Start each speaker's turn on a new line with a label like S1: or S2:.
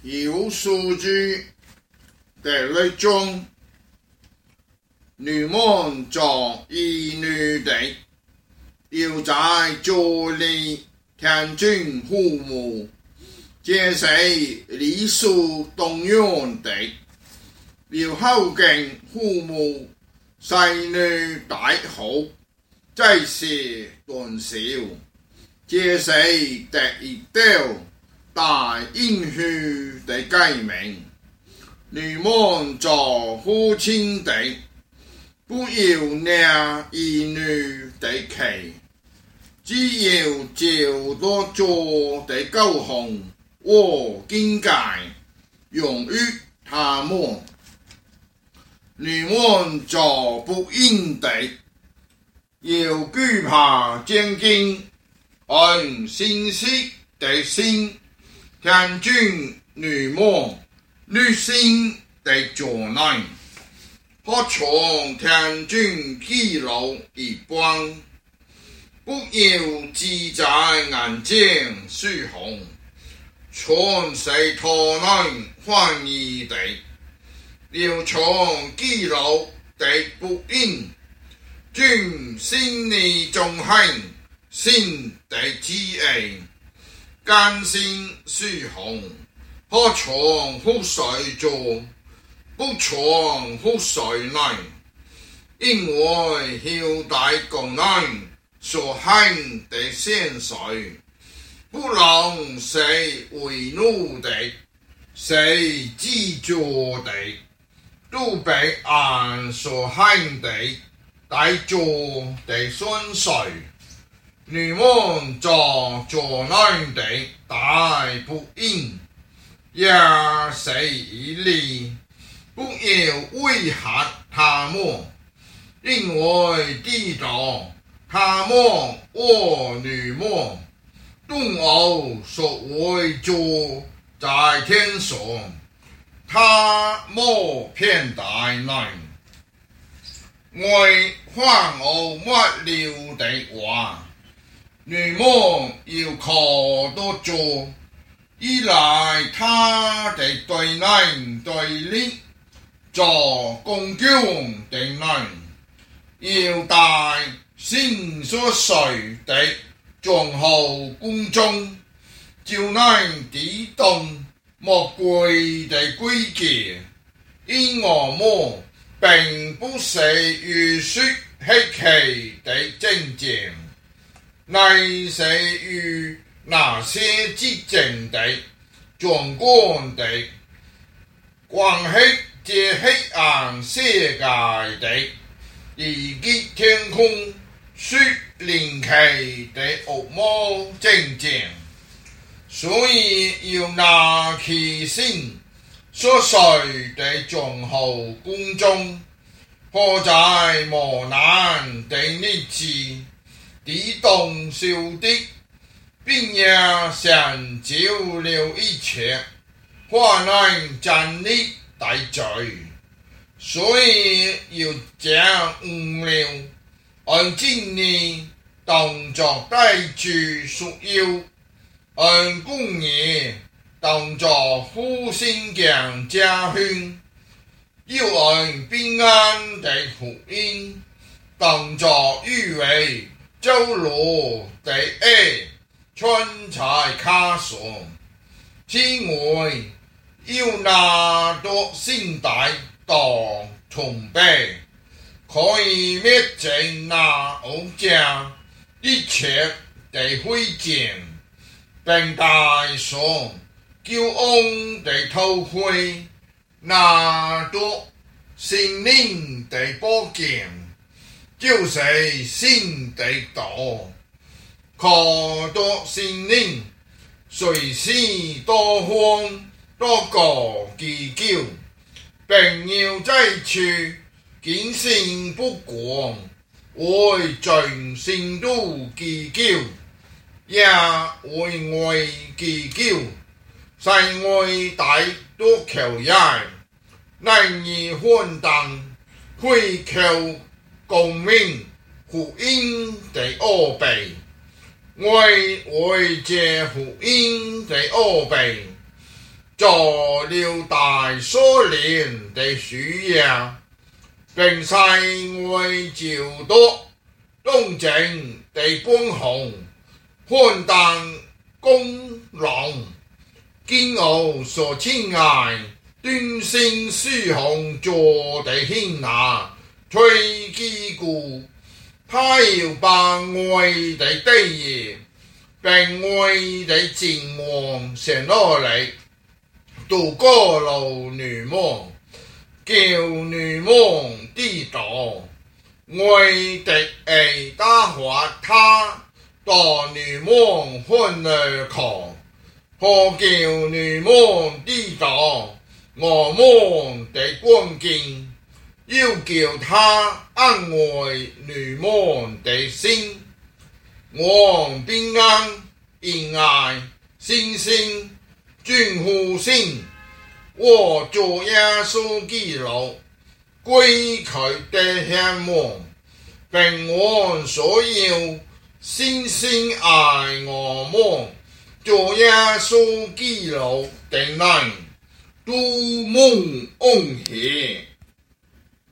S1: 有数据的类中，女们做一女的，要在做里天津父母，这是理所当然的，要孝敬父母，細女大好，這是斷少，這是第一條大應許的誡命。你們做父親的，不要領兒女的氣，只要照多做的教訓和境界，養育他們。你們做不應的，要懼怕戰兢，按信息的心，天君女們女性的作難，好像天君記錄一般，不要只在眼前虛紅，全是頭腦翻譯的。要從記錄的不應，盡心理中行，心的知義，甘心虛紅，可從覆水做，不從覆水來，因為後代功能所行的現實，不能是為奴的，是自作的。都被按所行的大做的順遂，你們做難的大不應，也是一理，不要危害他們，因為知道他們和你們都有所為做在天上。他冇偏大難，為反而抹了的話，你們要靠多做，依賴他的對難對立，做公共的難，要帶心所隨的忠厚公眾，就難抵動莫貴的規矩，因我們並不是預說稀奇的正經，乃是與那些執政的、掌管的、關係這黑暗世界的，以及天空說靈奇的惡魔正經。所以要拿起心所隨的忠厚公眾，活在磨難的日子，抵擋小敵，並也成就了一切，患難站立大罪。所以要將了按真理當作大主所要，按公義當作復興嘅家訓，要按平安的福音當作預備走路的愛穿在腳上。此外，要拿多信帶當銅幣，可以滅盡那惡家一切的灰燼，並戴上驕傲的頭盔，拿着心靈的寶劍，就是心的道，靠着心靈隨時多歡多高祈求，並要在處堅信不過，為盡心度祈求，也為我祈求，使我大多求也，難以換當，會求公明福音的奧秘，為這福音的奧秘， 做了大所连的需要，并世为朝多东正的官红，换当公郎，今后所亲爱，端星书红做的显拿，推基故，他要把我的地业，并我的前王成落嚟，渡过路女梦，叫女梦知道，我的打发他到女梦欢乐狂，可叫女梦知道我梦的光景，要叫他安慰女梦的心，我平安恩爱星星君呼心，我做耶稣基督归佢的向往，并我所有星星爱我梦，做耶稣基督的人都梦安喜。